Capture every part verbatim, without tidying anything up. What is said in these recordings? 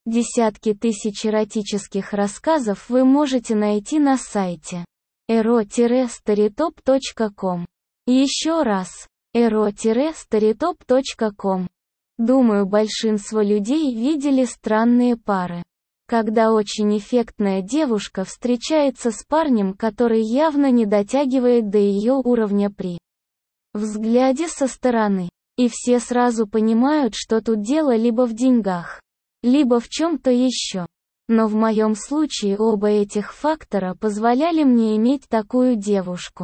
Десятки тысяч эротических рассказов вы можете найти на сайте эро старитоп точка ком. Еще раз, эро старитоп точка ком. Думаю, большинство людей видели странные пары. Когда очень эффектная девушка встречается с парнем, который явно не дотягивает до ее уровня при взгляде со стороны. И все сразу понимают, что тут дело либо в деньгах, либо в чем-то еще. Но в моем случае оба этих фактора позволяли мне иметь такую девушку.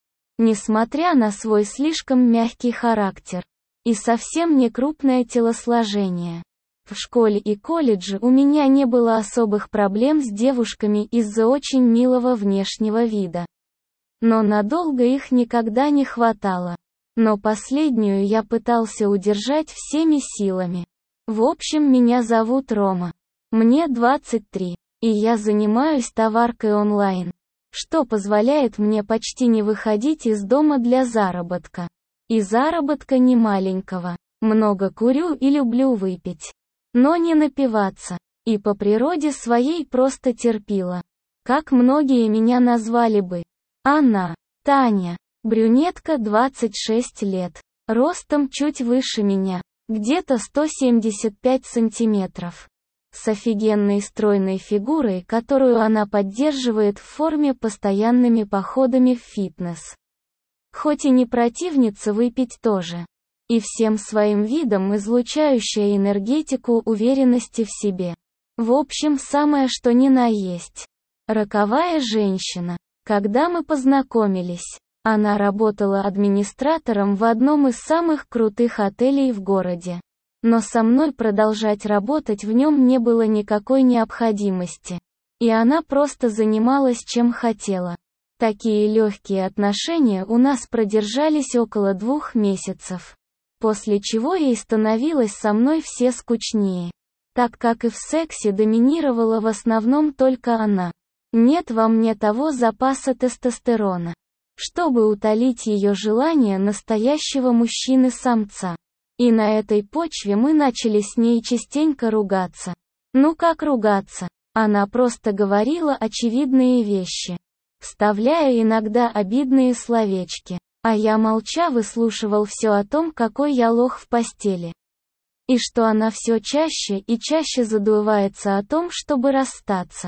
Несмотря на свой слишком мягкий характер и совсем не крупное телосложение. В школе и колледже у меня не было особых проблем с девушками из-за очень милого внешнего вида. Но надолго их никогда не хватало. Но последнюю я пытался удержать всеми силами. В общем, меня зовут Рома. Мне двадцать три, и я занимаюсь товаркой онлайн, что позволяет мне почти не выходить из дома для заработка. И заработка не маленького. Много курю и люблю выпить. Но не напиваться. И по природе своей просто терпила. Как многие меня назвали бы. Она, Таня, брюнетка, двадцать шесть лет, ростом чуть выше меня, где-то сто семьдесят пять сантиметров. С офигенной стройной фигурой, которую она поддерживает в форме постоянными походами в фитнес. Хоть и не противница выпить тоже. И всем своим видом излучающая энергетику уверенности в себе. В общем, самое что ни на есть. Роковая женщина. Когда мы познакомились, она работала администратором в одном из самых крутых отелей в городе. Но со мной продолжать работать в нем не было никакой необходимости. И она просто занималась чем хотела. Такие легкие отношения у нас продержались около двух месяцев. После чего ей становилось со мной все скучнее. Так как и в сексе доминировала в основном только она. Нет во мне того запаса тестостерона, чтобы утолить ее желание настоящего мужчины-самца. И на этой почве мы начали с ней частенько ругаться. Ну как ругаться? Она просто говорила очевидные вещи, вставляя иногда обидные словечки. А я молча выслушивал все о том, какой я лох в постели. И что она все чаще и чаще задувается о том, чтобы расстаться.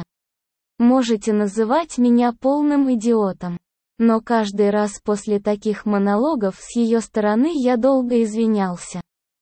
Можете называть меня полным идиотом. Но каждый раз после таких монологов с ее стороны я долго извинялся.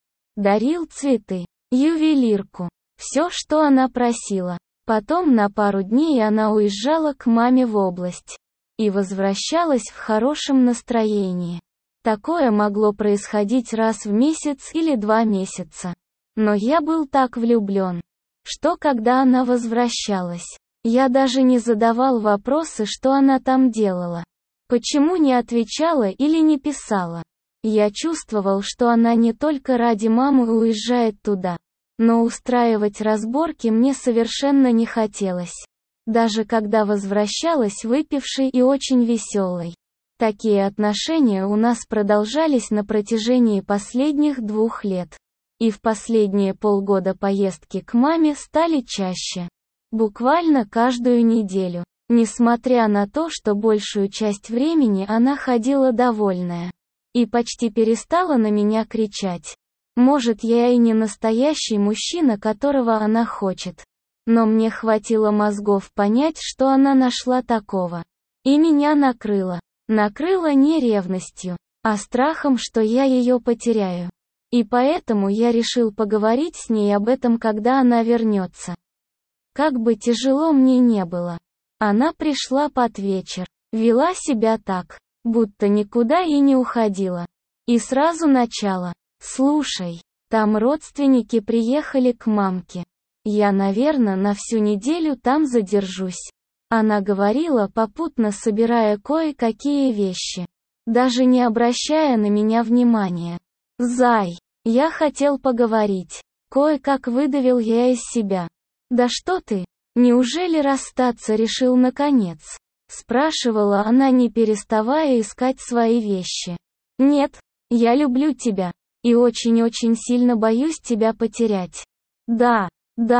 Дарил цветы, ювелирку, все, что она просила. Потом на пару дней она уезжала к маме в область. И возвращалась в хорошем настроении. Такое могло происходить раз в месяц или два месяца. Но я был так влюблен, что когда она возвращалась, я даже не задавал вопросы, что она там делала. Почему не отвечала или не писала. Я чувствовал, что она не только ради мамы уезжает туда. Но устраивать разборки мне совершенно не хотелось. Даже когда возвращалась выпившей и очень веселой. Такие отношения у нас продолжались на протяжении последних двух лет. И в последние полгода поездки к маме стали чаще. Буквально каждую неделю. Несмотря на то, что большую часть времени она ходила довольная. И почти перестала на меня кричать. Может, я и не настоящий мужчина, которого она хочет. Но мне хватило мозгов понять, что она нашла такого. И меня накрыло. Накрыло не ревностью, а страхом, что я ее потеряю. И поэтому я решил поговорить с ней об этом, когда она вернется. Как бы тяжело мне не было. Она пришла под вечер. Вела себя так, будто никуда и не уходила. И сразу начала. «Слушай, там родственники приехали к мамке. Я, наверное, на всю неделю там задержусь». Она говорила, попутно собирая кое-какие вещи. Даже не обращая на меня внимания. «Зай, я хотел поговорить». Кое-как выдавил я из себя. «Да что ты? Неужели расстаться решил наконец?» Спрашивала она, не переставая искать свои вещи. «Нет, я люблю тебя. И очень-очень сильно боюсь тебя потерять». «Да, да,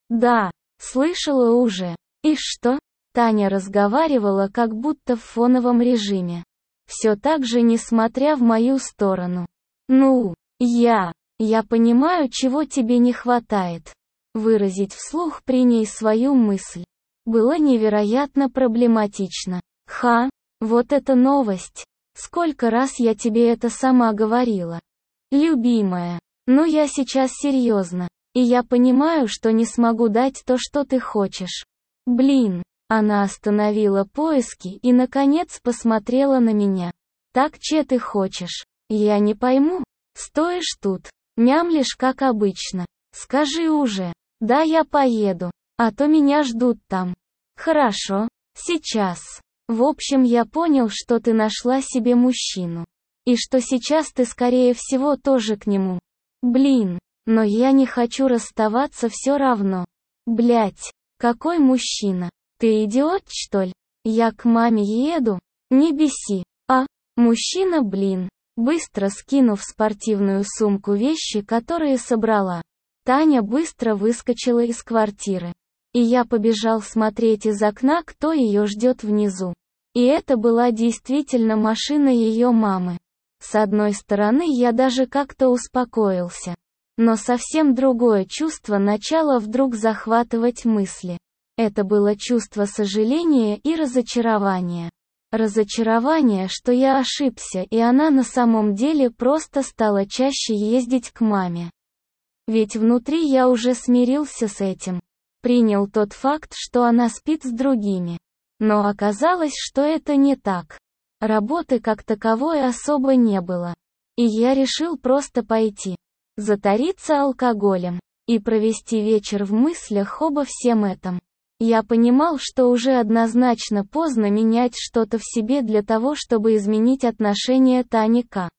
Да, слышала уже. И что? Таня разговаривала как будто в фоновом режиме. Все так же, несмотря в мою сторону. Ну, я... Я понимаю, чего тебе не хватает. Выразить вслух при ней свою мысль было невероятно проблематично. Ха, вот это новость. Сколько раз я тебе это сама говорила. Любимая, ну я сейчас серьезно. И я понимаю, что не смогу дать то, что ты хочешь. Блин, она остановила поиски и наконец посмотрела на меня. Так, че ты хочешь? Я не пойму. Стоишь тут, мямлишь как обычно. Скажи уже. Да, я поеду, а то меня ждут там. Хорошо, сейчас. В общем, я понял, что ты нашла себе мужчину. И что сейчас ты, скорее всего, тоже к нему. Блин, но я не хочу расставаться все равно. Блять, какой мужчина? Ты идиот, что ли? Я к маме еду? Не беси. А, мужчина, блин. Быстро скинув в спортивную сумку вещи, которые собрала, Таня быстро выскочила из квартиры. И я побежал смотреть из окна, кто ее ждет внизу. И это была действительно машина ее мамы. С одной стороны, я даже как-то успокоился. Но совсем другое чувство начало вдруг захватывать мысли. Это было чувство сожаления и разочарования. Разочарование, что я ошибся, и она на самом деле просто стала чаще ездить к маме. Ведь внутри я уже смирился с этим. Принял тот факт, что она спит с другими. Но оказалось, что это не так. Работы как таковой особо не было. И я решил просто пойти. Затариться алкоголем. И провести вечер в мыслях обо всем этом. Я понимал, что уже однозначно поздно менять что-то в себе для того, чтобы изменить отношение Тани к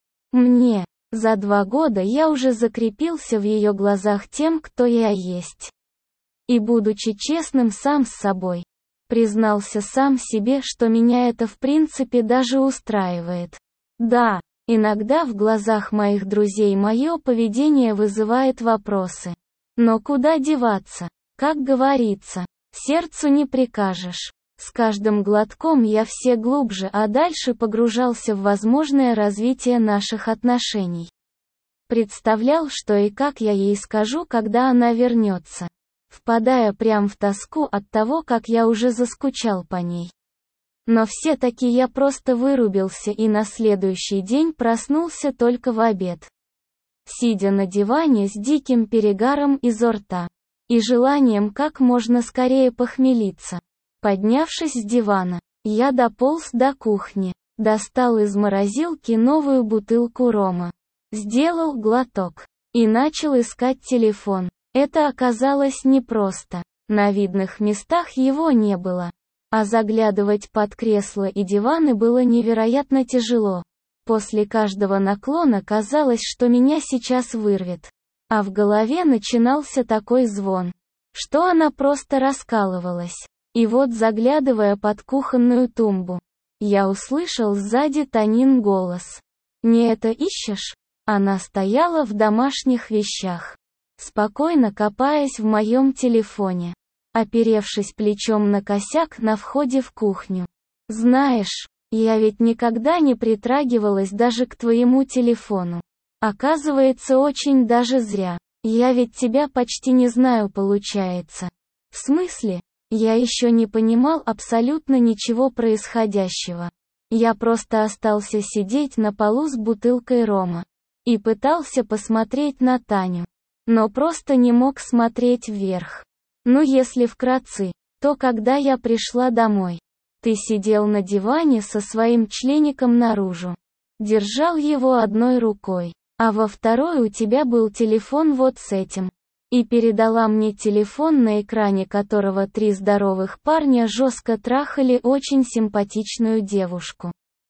мне. За два года я уже закрепился в ее глазах тем, кто я есть. И будучи честным сам с собой, признался сам себе, что меня это в принципе даже устраивает. Да, иногда в глазах моих друзей мое поведение вызывает вопросы. Но куда деваться? Как говорится, сердцу не прикажешь. С каждым глотком я все глубже, а дальше погружался в возможное развитие наших отношений. Представлял, что и как я ей скажу, когда она вернется. Впадая прям в тоску от того, как я уже заскучал по ней. Но все-таки я просто вырубился и на следующий день проснулся только в обед. Сидя на диване с диким перегаром изо рта. И желанием как можно скорее похмелиться. Поднявшись с дивана, я дополз до кухни, достал из морозилки новую бутылку рома. Сделал глоток. И начал искать телефон. Это оказалось непросто. На видных местах его не было. А заглядывать под кресла и диваны было невероятно тяжело. После каждого наклона казалось, что меня сейчас вырвет. А в голове начинался такой звон, что она просто раскалывалась. И вот, заглядывая под кухонную тумбу, я услышал сзади Танин голос. «Не это ищешь?» Она стояла в домашних вещах, спокойно копаясь в моем телефоне, оперевшись плечом на косяк на входе в кухню. «Знаешь, я ведь никогда не притрагивалась даже к твоему телефону. Оказывается, очень даже зря. Я ведь тебя почти не знаю, получается». «В смысле?» Я еще не понимал абсолютно ничего происходящего. Я просто остался сидеть на полу с бутылкой рома. И пытался посмотреть на Таню. Но просто не мог смотреть вверх. Ну если вкратце, то когда я пришла домой, ты сидел на диване со своим члеником наружу. Держал его одной рукой, а во второй у тебя был телефон вот с этим. И передала мне телефон, на экране которого три здоровых парня жестко трахали очень симпатичную девушку.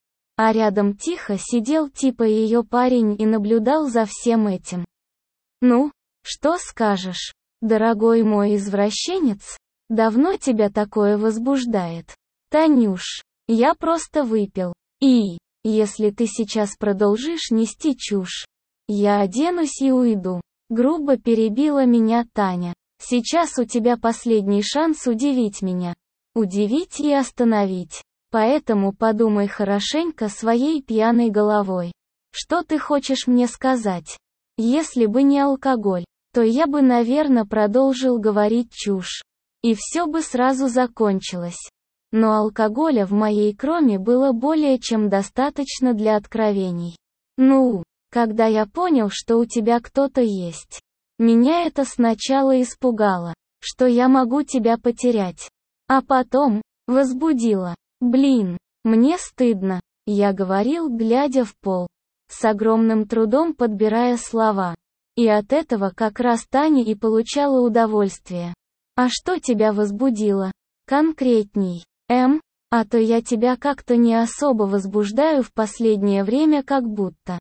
А рядом тихо сидел типа ее парень и наблюдал за всем этим. «Ну, что скажешь, дорогой мой извращенец? Давно тебя такое возбуждает?» «Танюш, я просто выпил. И, если ты сейчас продолжишь нести чушь, я оденусь и уйду», — грубо перебила меня Таня. Сейчас у тебя последний шанс удивить меня. Удивить и остановить. Поэтому подумай хорошенько своей пьяной головой. Что ты хочешь мне сказать? Если бы не алкоголь, то я бы, наверное, продолжил говорить чушь. И все бы сразу закончилось. Но алкоголя в моей крови было более чем достаточно для откровений. Ну, когда я понял, что у тебя кто-то есть. Меня это сначала испугало, что я могу тебя потерять. А потом, возбудило. Блин, мне стыдно, я говорил, глядя в пол. С огромным трудом подбирая слова. И от этого как раз Таня и получала удовольствие. А что тебя возбудило? Конкретней. Эм, а то я тебя как-то не особо возбуждаю в последнее время, как будто.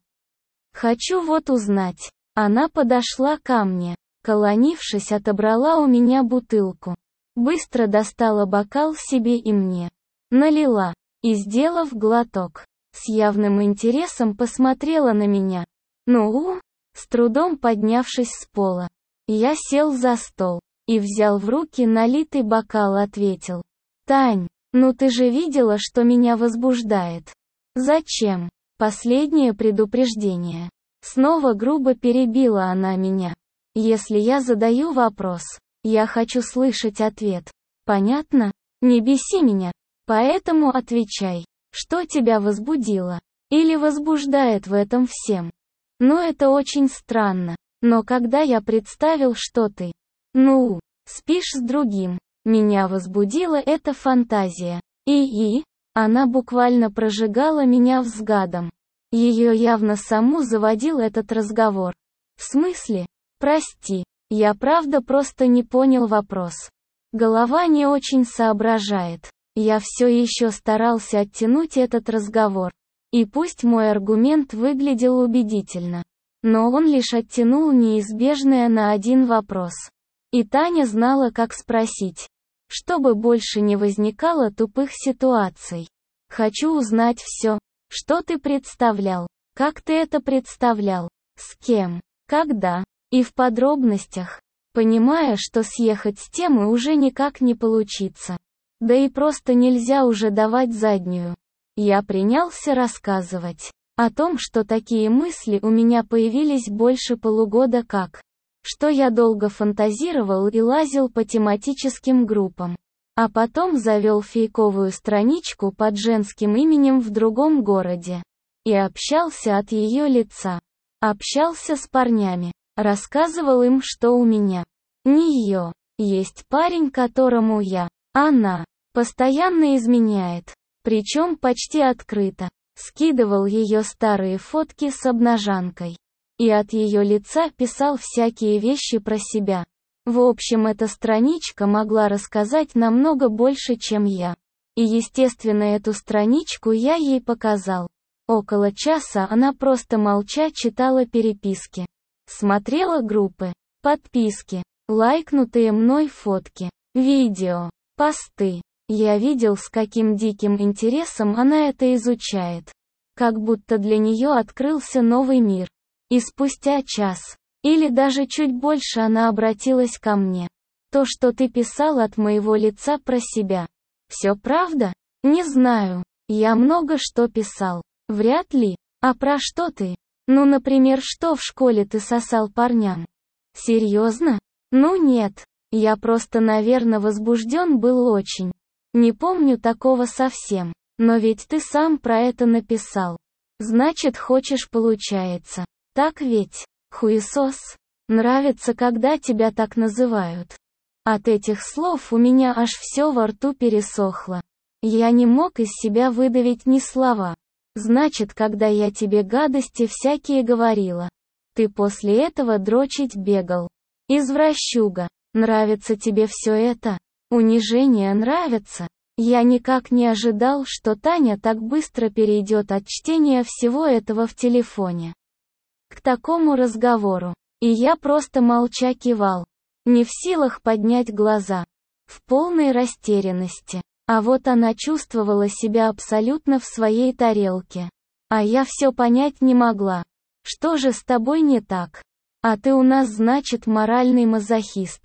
Хочу вот узнать. Она подошла ко мне. Колонившись, отобрала у меня бутылку. Быстро достала бокал себе и мне. Налила. И, сделав глоток, с явным интересом посмотрела на меня. Ну, с трудом поднявшись с пола, я сел за стол и взял в руки налитый бокал, ответил. Тань, ну ты же видела, что меня возбуждает. Зачем? Последнее предупреждение. Снова грубо перебила она меня. Если я задаю вопрос, я хочу слышать ответ. Понятно? Не беси меня. Поэтому отвечай, что тебя возбудило? Или возбуждает в этом всем? Ну это очень странно. Но когда я представил, что ты, ну, спишь с другим, меня возбудила эта фантазия. И, и, она буквально прожигала меня взглядом. Ее явно саму заводил этот разговор. В смысле? Прости, я правда просто не понял вопрос. Голова не очень соображает. Я все еще старался оттянуть этот разговор. И пусть мой аргумент выглядел убедительно, но он лишь оттянул неизбежное на один вопрос. И Таня знала, как спросить, чтобы больше не возникало тупых ситуаций. Хочу узнать все, что ты представлял, как ты это представлял, с кем, когда, и в подробностях, понимая, что съехать с темы уже никак не получится. Да и просто нельзя уже давать заднюю. Я принялся рассказывать о том, что такие мысли у меня появились больше полугода как. Что я долго фантазировал и лазил по тематическим группам. А потом завел фейковую страничку под женским именем в другом городе. И общался от ее лица. Общался с парнями. Рассказывал им, что у меня. Не ее. Есть парень, которому я. Она. Постоянно изменяет. Причем почти открыто. Скидывал ее старые фотки с обнажанкой. И от ее лица писал всякие вещи про себя. В общем, эта страничка могла рассказать намного больше, чем я. И естественно, эту страничку я ей показал. Около часа она просто молча читала переписки. Смотрела группы, подписки, лайкнутые мной фотки, видео, посты. Я видел, с каким диким интересом она это изучает. Как будто для нее открылся новый мир. И спустя час, или даже чуть больше, она обратилась ко мне. То, что ты писал от моего лица про себя. Все правда? Не знаю. Я много что писал. Вряд ли. А про что ты? Ну, например, что в школе ты сосал парням? Серьезно? Ну нет. Я просто, наверное, возбужден был очень. Не помню такого совсем. Но ведь ты сам про это написал. Значит, хочешь, получается. Так ведь? Хуесос. Нравится, когда тебя так называют. От этих слов у меня аж все во рту пересохло. Я не мог из себя выдавить ни слова. Значит, когда я тебе гадости всякие говорила, ты после этого дрочить бегал. Извращуга. Нравится тебе все это? Унижение нравится? Я никак не ожидал, что Таня так быстро перейдет от чтения всего этого в телефоне к такому разговору. И я просто молча кивал. Не в силах поднять глаза. В полной растерянности. А вот она чувствовала себя абсолютно в своей тарелке. А я все понять не могла. Что же с тобой не так? А ты у нас, значит, моральный мазохист.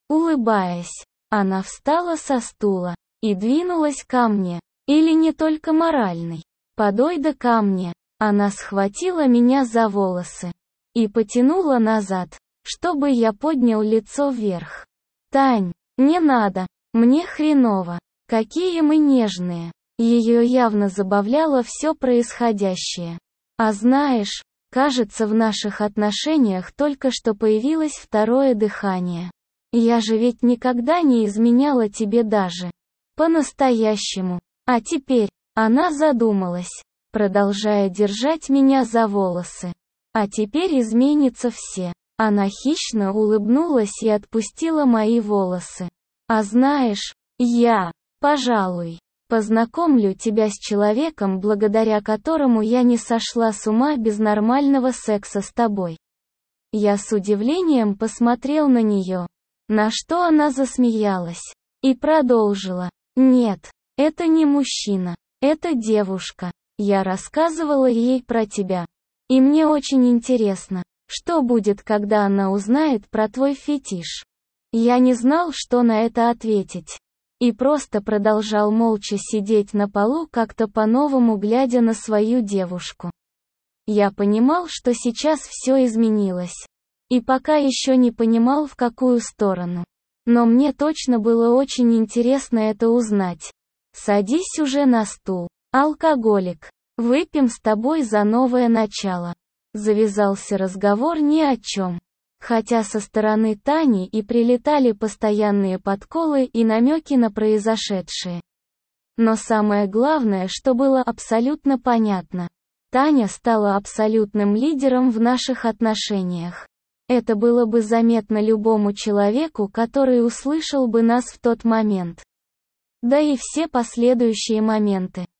Улыбаясь, она встала со стула и двинулась ко мне. Или не только моральный. Подойдя ко мне, она схватила меня за волосы и потянула назад, чтобы я поднял лицо вверх. «Тань, не надо, мне хреново. Какие мы нежные». Ее явно забавляло все происходящее. А знаешь, кажется, в наших отношениях только что появилось второе дыхание. Я же ведь никогда не изменяла тебе даже. По-настоящему. А теперь, она задумалась, продолжая держать меня за волосы. А теперь изменится все. Она хищно улыбнулась и отпустила мои волосы. А знаешь, я, пожалуй, познакомлю тебя с человеком, благодаря которому я не сошла с ума без нормального секса с тобой. Я с удивлением посмотрел на нее, на что она засмеялась, и продолжила. Нет, это не мужчина, это девушка. Я рассказывала ей про тебя. И мне очень интересно, что будет, когда она узнает про твой фетиш. Я не знал, что на это ответить. И просто продолжал молча сидеть на полу, как-то по-новому глядя на свою девушку. Я понимал, что сейчас все изменилось. И пока еще не понимал, в какую сторону. Но мне точно было очень интересно это узнать. Садись уже на стул, алкоголик. Выпьем с тобой за новое начало. Завязался разговор ни о чем. Хотя со стороны Тани и прилетали постоянные подколы и намеки на произошедшее. Но самое главное, что было абсолютно понятно. Таня стала абсолютным лидером в наших отношениях. Это было бы заметно любому человеку, который услышал бы нас в тот момент. Да и все последующие моменты.